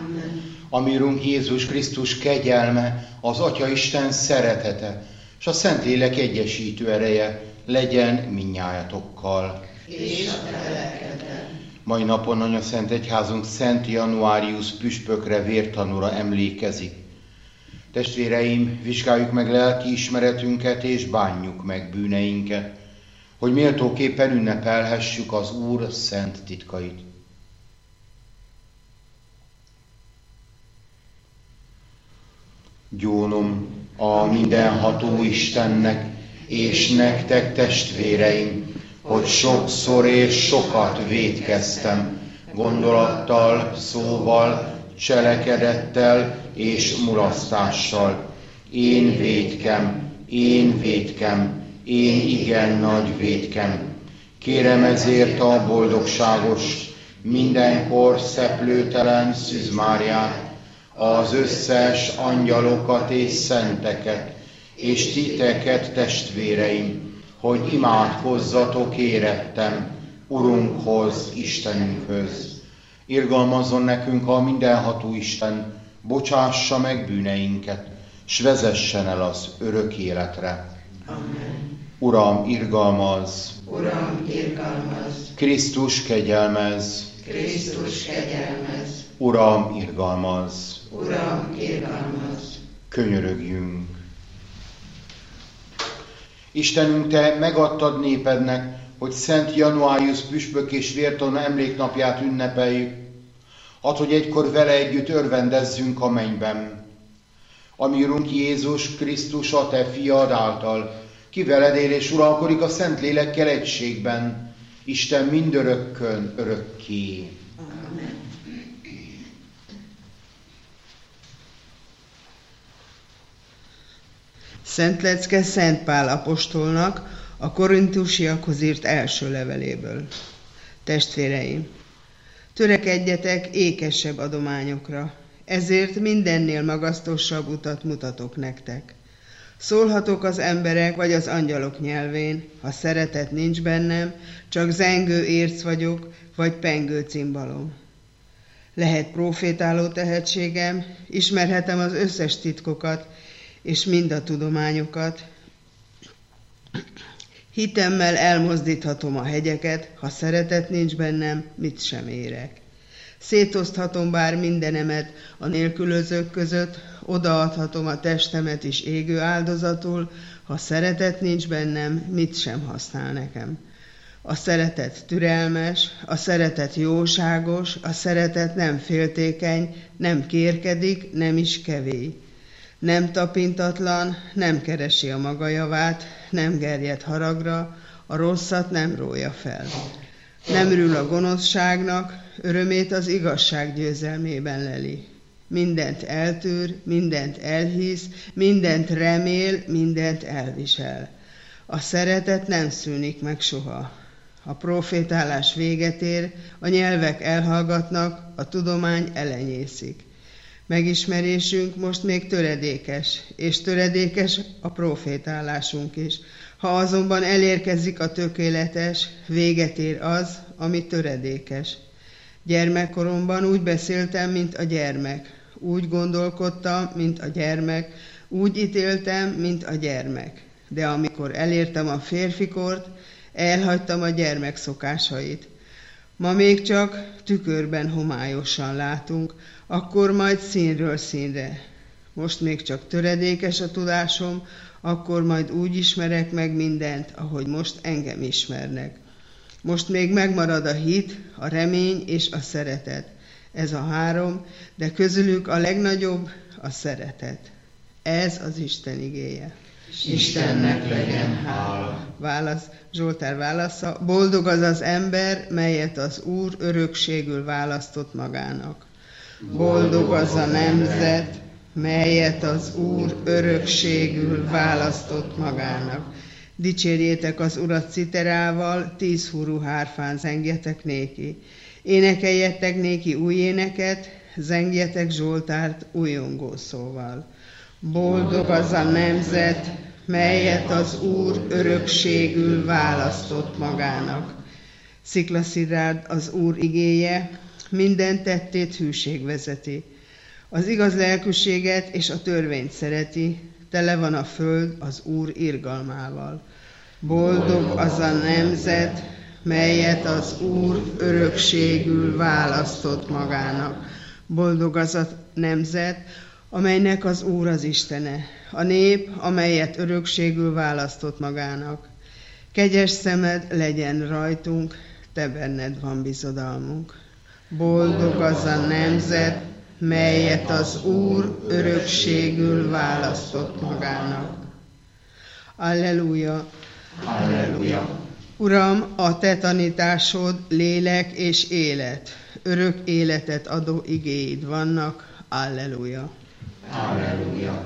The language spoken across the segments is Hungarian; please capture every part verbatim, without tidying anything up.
Amen. Ami Urunk Jézus Krisztus kegyelme, az Atya Isten szeretete, és a Szentlélek egyesítő ereje legyen mindnyájatokkal. És a te lelkeddel. Mai napon Anyaszent Egyházunk Szent Januárius püspökre, vértanúra emlékezik. Testvéreim, vizsgáljuk meg lelki ismeretünket és bánjuk meg bűneinket, hogy méltóképpen ünnepelhessük az Úr szent titkait. Gyónom a mindenható Istennek, és nektek, testvéreim, hogy sokszor és sokat vétkeztem, gondolattal, szóval, cselekedettel és mulasztással. Én vétkem, én vétkem, én igen nagy vétkem. Kérem ezért a boldogságos, mindenkor szeplőtelen Szűz Máriát, az összes angyalokat és szenteket, és titeket, testvéreim, hogy imádkozzatok érettem Urunkhoz, Istenünkhöz. Irgalmazzon nekünk a mindenható Isten, bocsássa meg bűneinket, s vezessen el az örök életre. Amen. Uram, irgalmazz! Uram, irgalmazz! Krisztus, kegyelmezz! Krisztus, kegyelmezz! Uram, irgalmazz! Uram, irgalmazz! Könyörögjünk! Istenünk, Te megadtad népednek, hogy Szent Januárius püspök és vértanú emléknapját ünnepeljük, add, hogy egykor vele együtt örvendezzünk a mennyben. Ami Urunk Jézus Krisztus, a Te fiad által, ki veled él és uralkodik a Szentlélekkel egységben, Isten mindörökkön örökké. Amen. Szent lecke Szent Pál apostolnak a korintusiakhoz írt első leveléből. Testvéreim, törekedjetek ékesebb adományokra, ezért mindennél magasztosabb utat mutatok nektek. Szólhatok az emberek vagy az angyalok nyelvén, ha szeretet nincs bennem, csak zengő érc vagyok, vagy pengő cimbalom. Lehet profétáló tehetségem, ismerhetem az összes titkokat, és mind a tudományokat. Hitemmel elmozdíthatom a hegyeket, ha szeretet nincs bennem, mit sem érek. Szétoszthatom bár mindenemet a nélkülözők között, odaadhatom a testemet is égő áldozatul, ha szeretet nincs bennem, mit sem használ nekem. A szeretet türelmes, a szeretet jóságos, a szeretet nem féltékeny, nem kérkedik, nem is kevély. Nem tapintatlan, nem keresi a maga javát, nem gerjed haragra, a rosszat nem rója fel. Nem örül a gonoszságnak, örömét az igazság győzelmében leli. Mindent eltűr, mindent elhisz, mindent remél, mindent elvisel. A szeretet nem szűnik meg soha. A profétálás véget ér, a nyelvek elhallgatnak, a tudomány elenyészik. Megismerésünk most még töredékes, és töredékes a profétálásunk is. Ha azonban elérkezik a tökéletes, véget ér az, ami töredékes. Gyermekkoromban úgy beszéltem, mint a gyermek. Úgy gondolkodtam, mint a gyermek. Úgy ítéltem, mint a gyermek. De amikor elértem a férfikort, elhagytam a gyermek szokásait. Ma még csak tükörben homályosan látunk, akkor majd színről színre. Most még csak töredékes a tudásom, akkor majd úgy ismerek meg mindent, ahogy most engem ismernek. Most még megmarad a hit, a remény és a szeretet. Ez a három, de közülük a legnagyobb a szeretet. Ez az Isten igéje. Istennek legyen hála. Válasz, Zsoltár válasza, boldog az az ember, melyet az Úr örökségül választott magának. Boldog az a nemzet, melyet az Úr örökségül választott magának. Dicsérjétek az Urat citerával, tíz húrú hárfán zengjetek néki. Énekeljetek néki új éneket, zengjetek Zsoltárt újongó szóval. Boldog az a nemzet, melyet az Úr örökségül választott magának. Sziklaszirrád az Úr igéje, Minden tettét hűség vezeti. Az igaz lelkűséget és a törvényt szereti, tele van a föld az Úr irgalmával. Boldog az a nemzet, melyet az Úr örökségül választott magának. Boldog az a nemzet, amelynek az Úr az Istene, a nép, amelyet örökségül választott magának. Kegyes szemed legyen rajtunk, te benned van bizodalmunk. Boldog az a nemzet, melyet az Úr örökségül választott magának. Alleluja! Alleluja! Uram, a te tanításod lélek és élet, örök életet adó igéid vannak. Alleluja! Alleluja!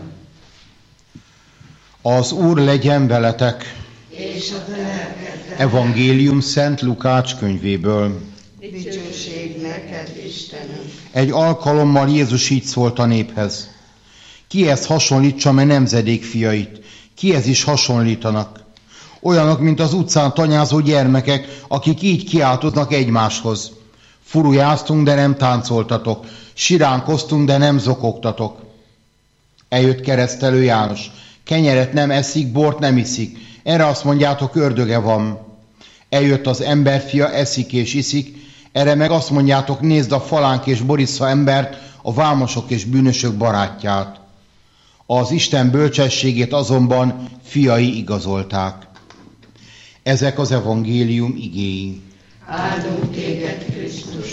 Az Úr legyen veletek! És a te lelkeddel. Evangélium Szent Lukács könyvéből. Dicsőség neked, Istenünk! Egy alkalommal Jézus így szólt a néphez. Kihez hasonlítsam e nemzedék fiait? Kihez is hasonlítanak? Olyanok, mint az utcán tanyázó gyermekek, akik így kiáltoznak egymáshoz. Furujáztunk, de nem táncoltatok. Siránkoztunk, de nem zokogtatok. Eljött Keresztelő János. Kenyeret nem eszik, bort nem iszik. Erre azt mondjátok, ördöge van. Eljött az emberfia, eszik és iszik. Erre meg azt mondjátok, nézd a falánk és borissza embert, a vámosok és bűnösök barátját. Az Isten bölcsességét azonban fiai igazolták. Ezek az evangélium igéi. Áldunk téged, Krisztus!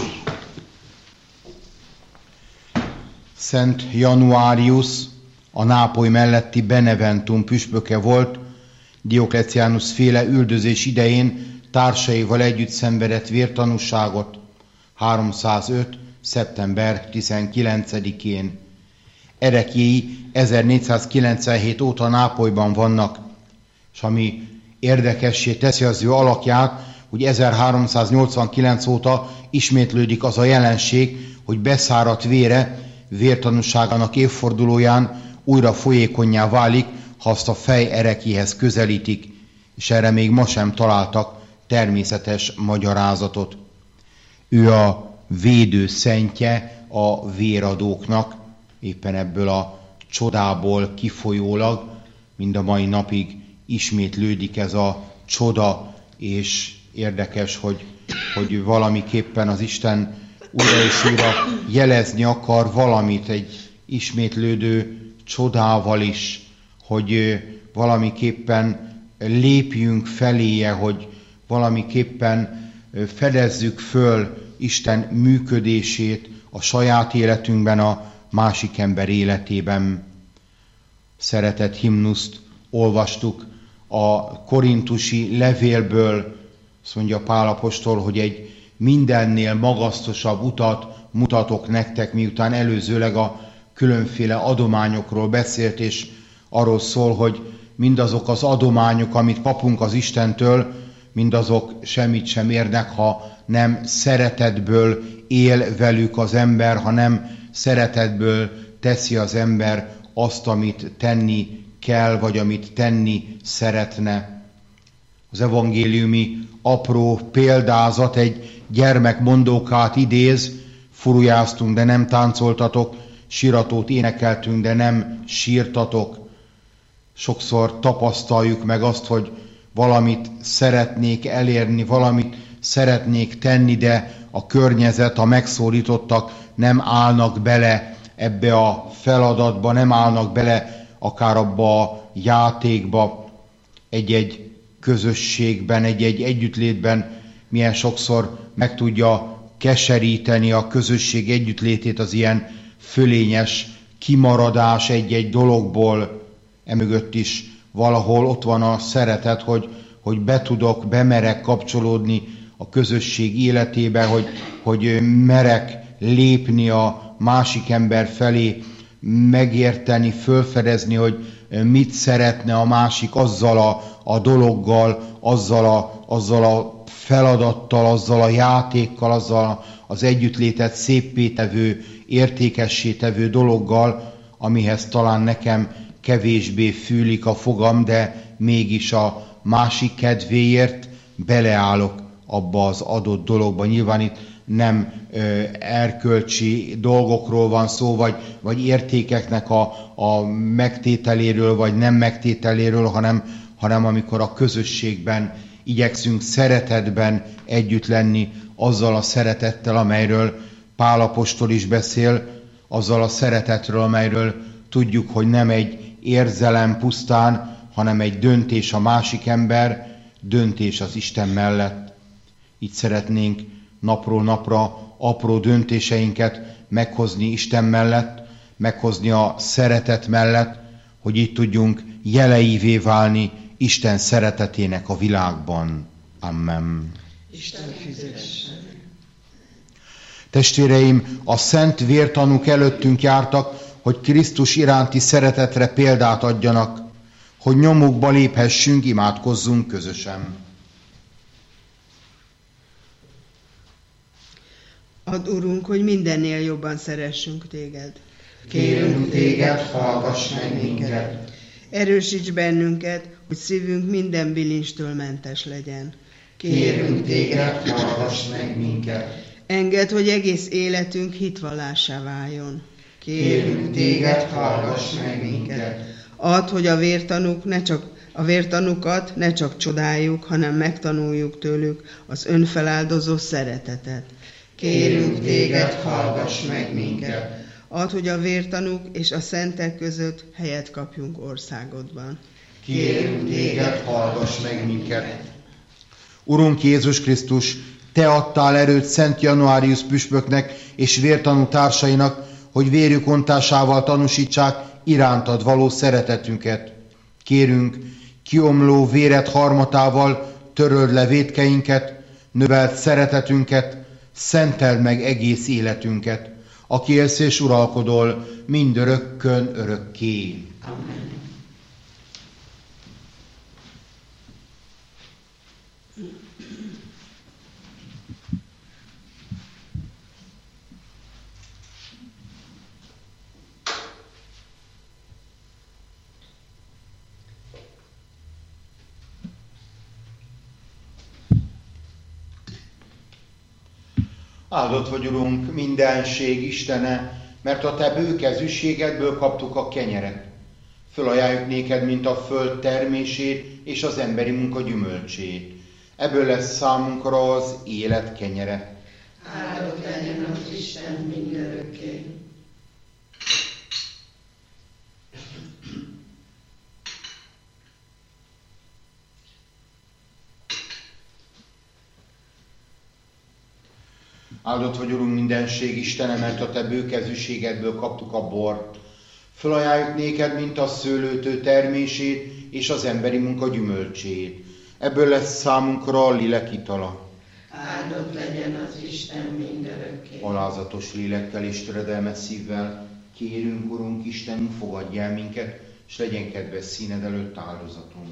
Szent Januárius, a Nápoly melletti Beneventum püspöke volt, Diokleciánus féle üldözés idején társaival együtt szenvedett vértanúságot háromszázöt. szeptember tizenkilencedikén. Ereklyéi ezernégyszázkilencvenhét óta Nápolyban vannak, és ami érdekessé teszi az ő alakját, hogy ezerháromszáznyolcvankilenc óta ismétlődik az a jelenség, hogy beszáradt vére vértanúságának évfordulóján újra folyékonnyá válik, ha azt a fej ereklyéhez közelítik, és erre még ma sem találtak természetes magyarázatot. Ő a védő szentje a véradóknak, éppen ebből a csodából kifolyólag mind a mai napig ismétlődik ez a csoda, és érdekes, hogy, hogy valamiképpen az Isten újra és újra jelezni akar valamit egy ismétlődő csodával is, hogy valamiképpen lépjünk feléje, hogy valamiképpen fedezzük föl Isten működését a saját életünkben, a másik ember életében. Szeretett himnuszt olvastuk a korintusi levélből, azt mondja Pál apostol, hogy egy mindennél magasztosabb utat mutatok nektek, miután előzőleg a különféle adományokról beszélt, és arról szól, hogy mindazok az adományok, amit kapunk az Istentől, mindazok semmit sem érnek, ha nem szeretetből él velük az ember, ha nem szeretetből teszi az ember azt, amit tenni kell, vagy amit tenni szeretne. Az evangéliumi apró példázat egy gyermek mondókát idéz, furujáztunk, de nem táncoltatok, siratót énekeltünk, de nem sírtatok. Sokszor tapasztaljuk meg azt, hogy valamit szeretnék elérni, valamit szeretnék tenni, de a környezet, a megszólítottak nem állnak bele ebbe a feladatba, nem állnak bele akár abba a játékba, egy-egy közösségben, egy-egy együttlétben milyen sokszor meg tudja keseríteni a közösség együttlétét az ilyen fölényes kimaradás egy-egy dologból. Emögött is valahol ott van a szeretet, hogy, hogy be tudok, bemerek kapcsolódni a közösség életébe, hogy, hogy merek lépni a másik ember felé, megérteni, fölfedezni, hogy mit szeretne a másik azzal a, a dologgal, azzal a, azzal a feladattal, azzal a játékkal, azzal az együttlétet széppé tevő, értékessé tevő dologgal, amihez talán nekem kevésbé fűlik a fogam, de mégis a másik kedvéért beleállok abba az adott dologba. Nyilván itt nem ö, erkölcsi dolgokról van szó, vagy, vagy értékeknek a, a megtételéről, vagy nem megtételéről, hanem, hanem amikor a közösségben igyekszünk szeretetben együtt lenni, azzal a szeretettel, amelyről Pál apostol is beszél, azzal a szeretetről, amelyről tudjuk, hogy nem egy érzelem pusztán, hanem egy döntés a másik ember, döntés az Isten mellett. Így szeretnénk napról napra apró döntéseinket meghozni Isten mellett, meghozni a szeretet mellett, hogy így tudjunk jeleivé válni Isten szeretetének a világban. Amen. Isten fizessen. Testvéreim, a szent vértanúk előttünk jártak, hogy Krisztus iránti szeretetre példát adjanak, hogy nyomukba léphessünk, imádkozzunk közösen. Add, Urunk, hogy mindennél jobban szeressünk téged. Kérünk téged, hallgass meg minket. Erősíts bennünket, hogy szívünk minden bilinstől mentes legyen. Kérünk téged, hallgass meg minket. Engedd, hogy egész életünk hitvallássá váljon. Kérünk téged, hallgass meg minket. Add, hogy a vértanúk ne csak a vértanúkat ne csak csodáljuk, hanem megtanuljuk tőlük az önfeláldozó szeretetet. Kérünk téged, hallgass meg minket. Add, hogy a vértanúk és a szentek között helyet kapjunk országodban. Kérünk téged, hallgass meg minket. Urunk Jézus Krisztus, Te adtál erőt Szent Januárius püspöknek és vértanú társainak, hogy vérük ontásával tanúsítsák irántad való szeretetünket. Kérünk, kiomló véred harmatával töröld le vétkeinket, növeld szeretetünket, szenteld meg egész életünket, aki élsz és uralkodol mindörökkön örökké. Amen. Áldott vagy, Urunk, mindenség Istene, mert a Te bőkezűségedből kaptuk a kenyeret. Fölajánljuk néked, mint a föld termését és az emberi munka gyümölcsét. Ebből lesz számunkra az élet kenyere. Áldott legyen az Isten mindörökké. Áldott vagy, Urunk, mindenség Istene, mert a Te bőkezűségedből kaptuk a bort. Fölajánljuk néked, mint a szőlőtő termését és az emberi munka gyümölcsét. Ebből lesz számunkra a lélek itala. Áldott legyen az Isten mindörökké. Alázatos lélekkel és töredelmes szívvel kérünk, Urunk, Istenünk, fogadj el minket, és legyen kedves színed előtt áldozatunk.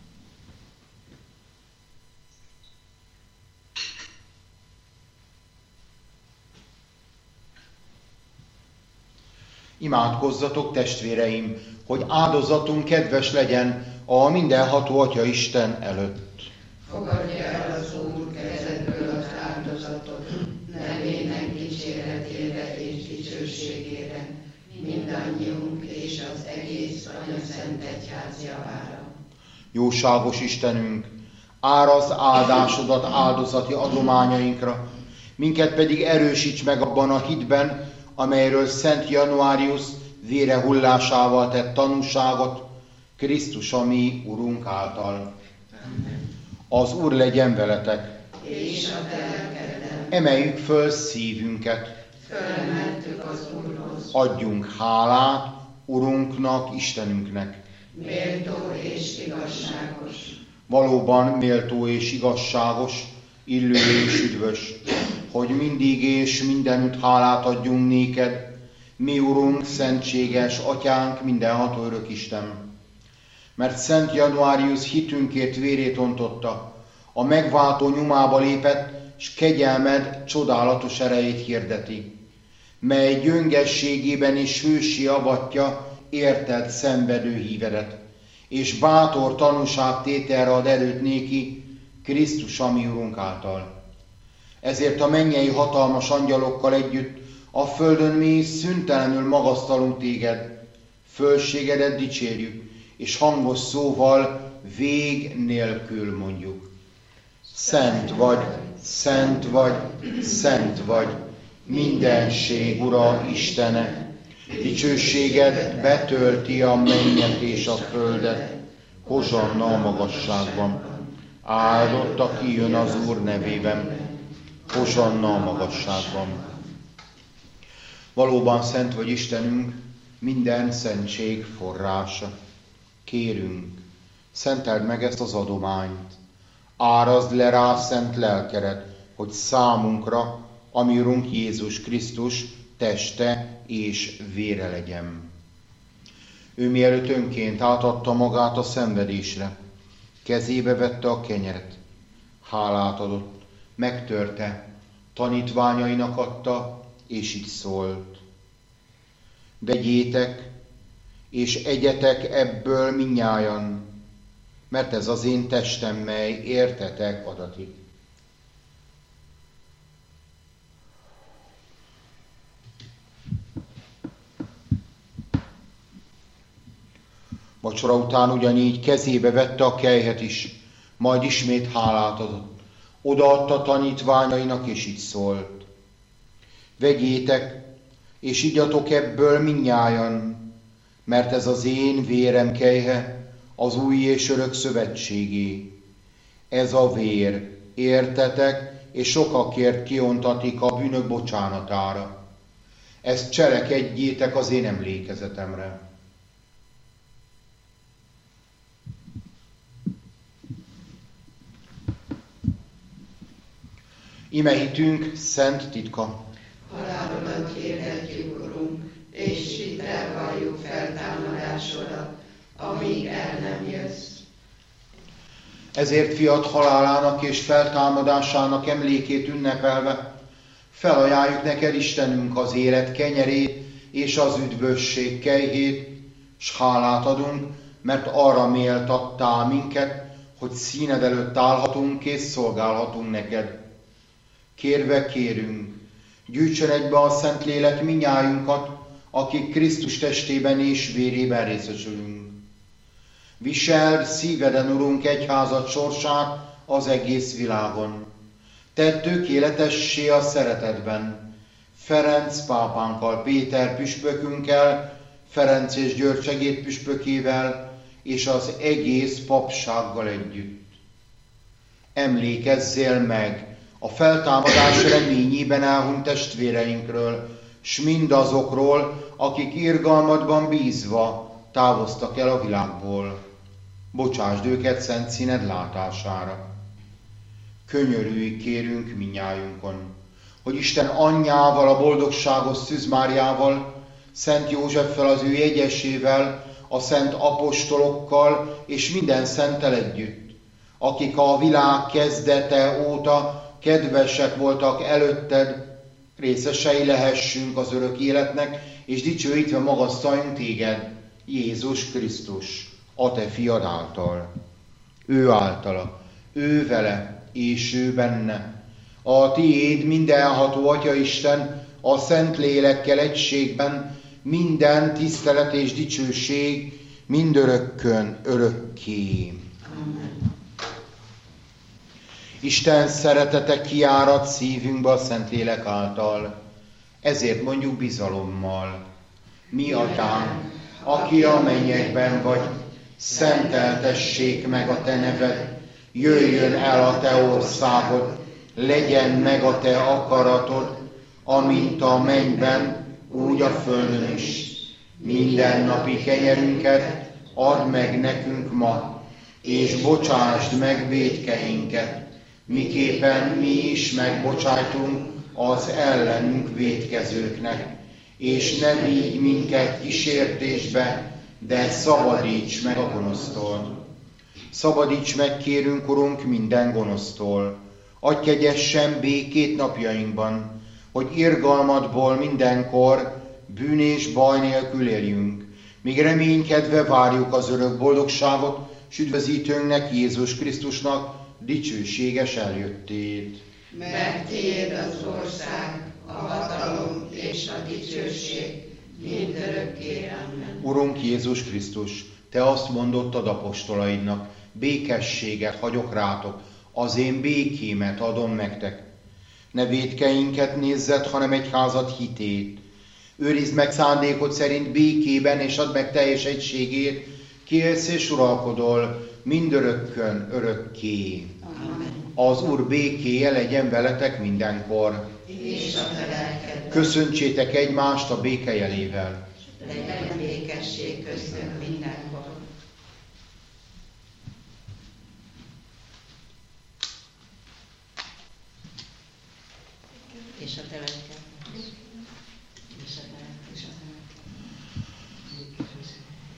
Imádkozzatok, testvéreim, hogy áldozatunk kedves legyen a mindenható Atya Isten előtt. Fogadja el az Úr kezedből az áldozatot, nevének dicséretére és dicsőségére, mindannyiunk és az egész Anya Szent Egyház javára. Jóságos Istenünk, árazd áldásodat áldozati adományainkra, minket pedig erősíts meg abban a hitben, amelyről Szent Januárius vére hullásával tett tanúságot, Krisztus a mi Urunk által. Amen. Az Úr legyen veletek. És a te lelkeddel. Emeljük föl szívünket. Fölemeltük az Úrhoz. Adjunk hálát Urunknak, Istenünknek. Méltó és igazságos. Valóban méltó és igazságos, illő és üdvös, hogy mindig és mindenütt hálát adjunk néked, mi Urunk, szentséges Atyánk, mindenható örök Isten. Mert Szent Januárius hitünkért vérét ontotta, a megváltó nyomába lépett, s kegyelmed csodálatos erejét hirdeti, mely gyöngességében és hősi avatja érted szenvedő hívedet, és bátor tanúságtételre ad erőt néki, Krisztus a mi Urunk által. Ezért a mennyei hatalmas angyalokkal együtt a földön mi is szüntelenül magasztalunk téged, fölségedet dicsérjük, és hangos szóval vég nélkül mondjuk. Szent vagy, szent vagy, szent vagy, mindenség Ura Istene, dicsőséged betölti a mennyet és a földet, hozsanna a magasságban. Áldott, aki jön az Úr nevében, hozsanna a magasságban. Valóban szent vagy Istenünk, minden szentség forrása. Kérünk, szenteld meg ezt az adományt, árazd le rá szent lelkedet, hogy számunkra, ami Urunk Jézus Krisztus teste és vére legyen. Ő mielőtt önként átadta magát a szenvedésre, kezébe vette a kenyeret, hálát adott, megtörte, tanítványainak adta, és így szólt. Vegyétek, és egyetek ebből mindnyájan, mert ez az én testem, mely értetek adatik. Vacsora után ugyanígy kezébe vette a kelyhet is, majd ismét hálát adott. Odaadta tanítványainak, és így szólt. Vegyétek, és igyatok ebből mindnyájan, mert ez az én vérem kelyhe, az új és örök szövetségé. Ez a vér, értetek, és sokakért kiontatik a bűnök bocsánatára. Ezt cselekedjétek az én emlékezetemre. Ime hitünk szent titka. Halálodat hirdetjük, Urunk, és hittel valljuk feltámadásodat, amíg el nem jössz. Ezért fiat halálának és feltámadásának emlékét ünnepelve, felajánljuk neked, Istenünk, az élet kenyerét és az üdvösség kejhét, s hálát adunk, mert arra méltattál minket, hogy színed előtt állhatunk és szolgálhatunk neked. Kérve kérünk, gyűjtsön egybe a Szentlélek minnyájunkat, akik Krisztus testében és vérében részesülünk. Viseld szíveden, Urunk, egyházad sorsát az egész világon. Tedd tökéletessé a szeretetben. Ferenc pápánkkal, Péter püspökünkkel, Ferenc és György segédpüspökével és az egész papsággal együtt. Emlékezzél meg a feltámadás reményében elhunyt testvéreinkről, s mindazokról, akik irgalmadban bízva távoztak el a világból. Bocsásd őket szent színed látására. Könyörülj, kérünk minnyájunkon, hogy Isten anyjával, a boldogságos Szűz Máriával, Szent Józseffel, az ő jegyesével, a szent apostolokkal és minden szenttel együtt, akik a világ kezdete óta kedvesek voltak előtted, részesei lehessünk az örök életnek, és dicsőítve magasztaljunk téged, Jézus Krisztus, a te fiad által. Ő általa, ő vele, és ő benne. A tiéd mindenható Atya Isten, a Szent Lélekkel egységben, minden tisztelet és dicsőség mindörökkön örökké. Amen. Isten szeretete kiárad szívünkbe a Szentlélek által. Ezért mondjuk bizalommal. Mi Atyánk, aki a mennyekben vagy, szenteltessék meg a te neved, jöjjön el a te országod, legyen meg a te akaratod, amint a mennyben, úgy a földön is. Mindennapi kenyerünket add meg nekünk ma, és bocsásd meg vétkeinket, miképpen mi is megbocsájtunk az ellenünk vétkezőknek, és ne vigy minket kísértésbe, de szabadíts meg a gonosztól. Szabadíts meg, kérünk, Urunk, minden gonosztól. Adj kegyesen békét napjainkban, hogy irgalmadból mindenkor bűn és baj nélkül éljünk, míg reménykedve várjuk az örök boldogságot, s üdvözítőnknek, Jézus Krisztusnak dicsőséges eljöttét. mert tiéd az ország, a hatalom és a dicsőség, mindörökké. Amen. Urunk Jézus Krisztus, Te azt mondottad apostolaidnak, békességet hagyok rátok, az én békémet adom nektek. Ne vétkeinket nézzed, hanem egyházad hitét. Őrizd meg szándékod szerint békében, és add meg teljes egységét, ki élsz és uralkodol, mindörökkön örökké. Amen. Az Úr békéje legyen veletek mindenkor. És a te lelkedben. Köszöntsétek egymást a béke jelével. Legyen békesség köztünk mindenkor. És a te lelkedben. És a te lelkedben. És a te lelkedben.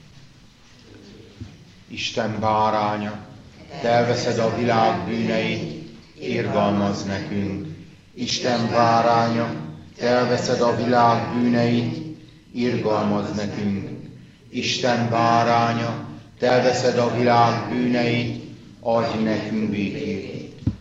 Isten báránya, Te elveszed a világ bűneit, irgalmazz nekünk. Isten báránya, Te elveszed a világ bűneit, irgalmazz nekünk. Isten báránya, Te elveszed a világ bűneit, adj nekünk békét.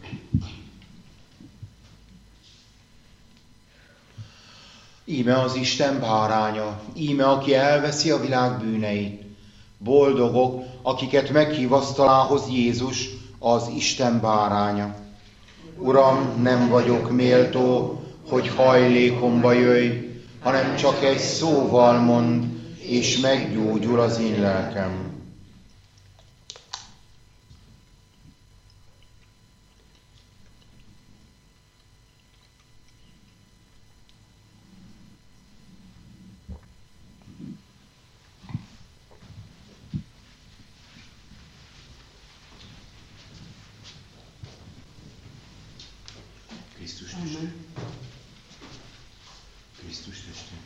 Íme az Isten báránya, íme aki elveszi a világ bűneit. Boldogok, akiket meghív asztalához Jézus, az Isten báránya. Uram, nem vagyok méltó, hogy hajlékomba jöjj, hanem csak egy szóval mondd, és meggyógyul az én lelkem. Krisztus testem. Krisztus testem.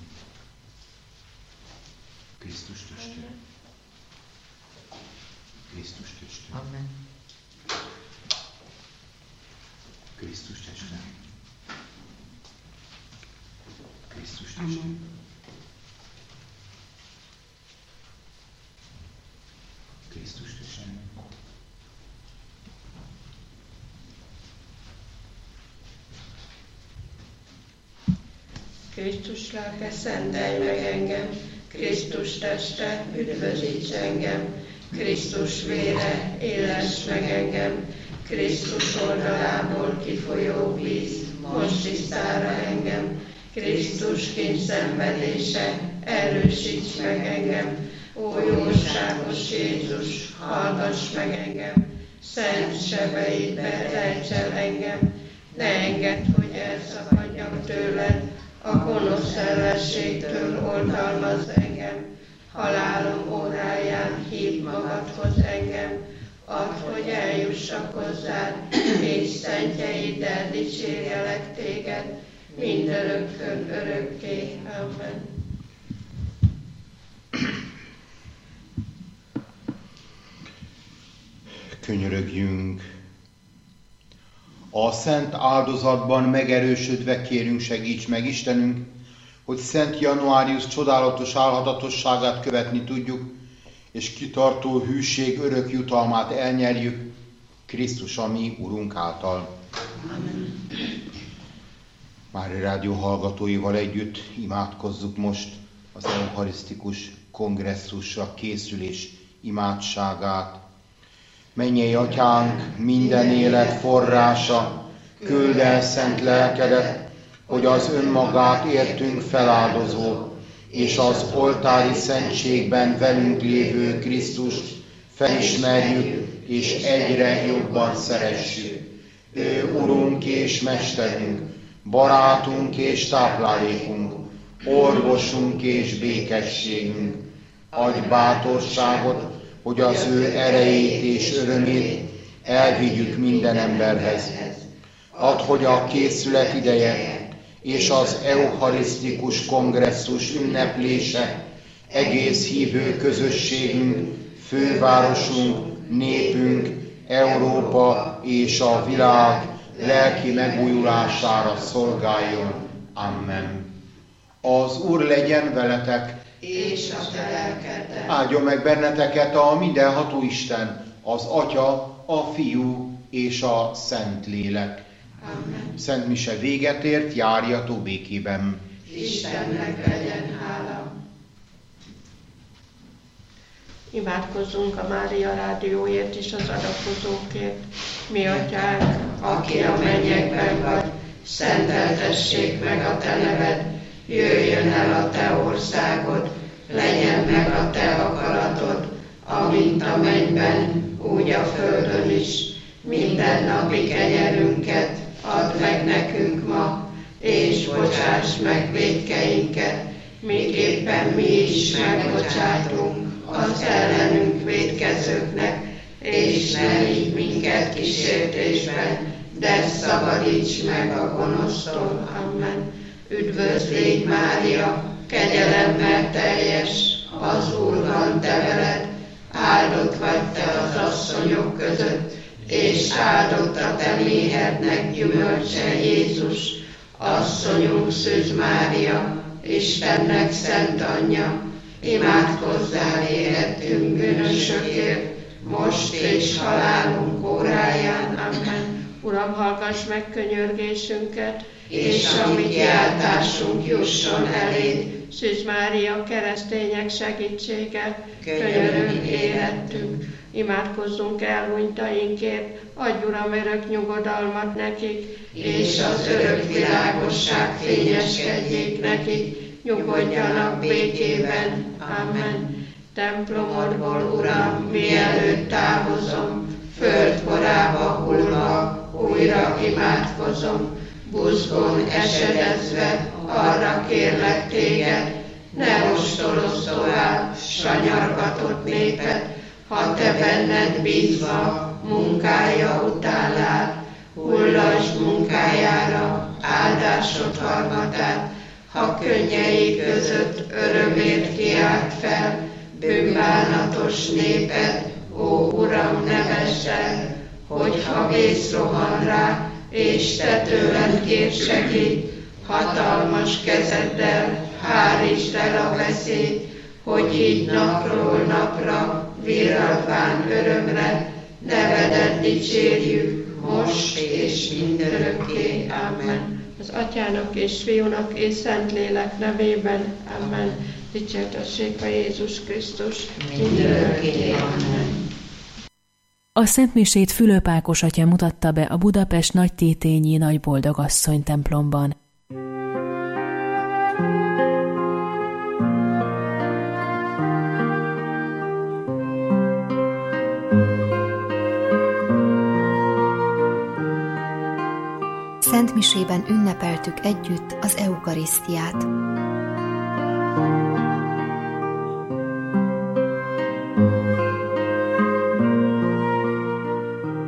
Krisztus testem. Krisztus testem. Amen. Krisztus testem. Krisztus testem. Krisztus testem. Krisztus lelke, szentelj meg engem, Krisztus teste, üdvözíts engem, Krisztus vére, éless meg engem, Krisztus oldalából kifolyó víz, most tisztára engem, Krisztus kényszenvedése, erősíts meg engem, ó jóságos Jézus, hallgass meg engem, szent sebeidbe rejts el engem, ne engedd, hogy elszakadjak tőled, a gonosz ellenségtől oltalmazd engem, halálom óráján hívd magadhoz engem, add, hogy eljussak hozzád, és szentjeiddel dicsérjelek téged, mindörökkön örökké. Amen. Könyörögjünk! A szent áldozatban megerősödve kérünk, segíts meg Istenünk, hogy Szent Januárius csodálatos álhatatosságát követni tudjuk, és kitartó hűség örök jutalmát elnyerjük Krisztus a mi Urunk által. Amen. Mária Rádió hallgatóival együtt imádkozzuk most az eucharisztikus kongresszusra készülés imádságát. Mennyei Atyánk, minden élet forrása, küldd el szent lelkedet, hogy az önmagát értünk feláldozó, és az oltári szentségben velünk lévő Krisztust felismerjük, és egyre jobban szeressük. Ő Urunk és Mesterünk, barátunk és táplálékunk, orvosunk és békességünk. Adj bátorságot, hogy az ő erejét és örömét elvigyük minden emberhez. Add, hogy a készület ideje és az eucharisztikus kongresszus ünneplése egész hívő közösségünk, fővárosunk, népünk, Európa és a világ lelki megújulására szolgáljon. Amen. Az Úr legyen veletek, És a te lelkeddel. áldjon meg benneteket a mindenható Isten, az Atya, a Fiú és a Szentlélek. Amen. Szent mise véget ért, járjatok békében. Istennek legyen hála. Imádkozzunk a Mária Rádióért és az adakozókért. Mi atyánk, aki a mennyekben vagy, szenteltessék meg a te neved, jöjjön el a te országod, legyen meg a te akaratod, amint a mennyben, úgy a földön is. Minden napi kenyerünket add meg nekünk ma, és bocsáss meg vétkeinket, miképpen mi is megbocsátunk az ellenünk vétkezőknek, és ne vigy minket kísértésben, de szabadíts meg a gonosztól. Amen. Üdvözl légy, Mária, kegyelemmel teljes, az Úr van te veled, áldott vagy te az asszonyok között, és áldott a te méhednek gyümölcse, Jézus. Asszonyunk Szűz Mária, Istennek szent anyja, imádkozzál érettünk bűnösökért, most és halálunk óráján. Amen. Uram, hallgass meg könyörgésünket, És a mi kiáltásunk jusson eléd. Szűz Mária, keresztények segítsége, Könyörögj érettünk. Imádkozzunk elhunytainkért, adj Uram örök nyugodalmat nekik, És az örök világosság fényeskedjék nekik, nyugodjanak békében. Amen. Templomodból, Uram, mielőtt távozom, földkorába hullva, újra imádkozom, buzgón esedezve, arra kérlek téged, ne ostolozz tovább sanyargatott népet, ha te benned bízva munkája után lát, hullasd munkájára áldásod harmatát, ha könnyei között örömért kiált fel, bűnbánatos néped, ó Uram, ne vess el, hogyha vész rohan rá, és te tőled kér segít, hatalmas kezeddel hárítsd el a veszélyt, hogy így napról napra, virradván örömre, nevedet dicsérjük, most és mindörökké. Amen. Az Atyának és Fiúnak és Szentlélek nevében. Amen. Dicsértessék a Jézus Krisztus mindörökké. Amen. A szentmisét Fülöp Ákos atya mutatta be a Budapest Nagytétényi Nagyboldogasszony templomban. Szentmisében ünnepeltük együtt az eukarisztiát.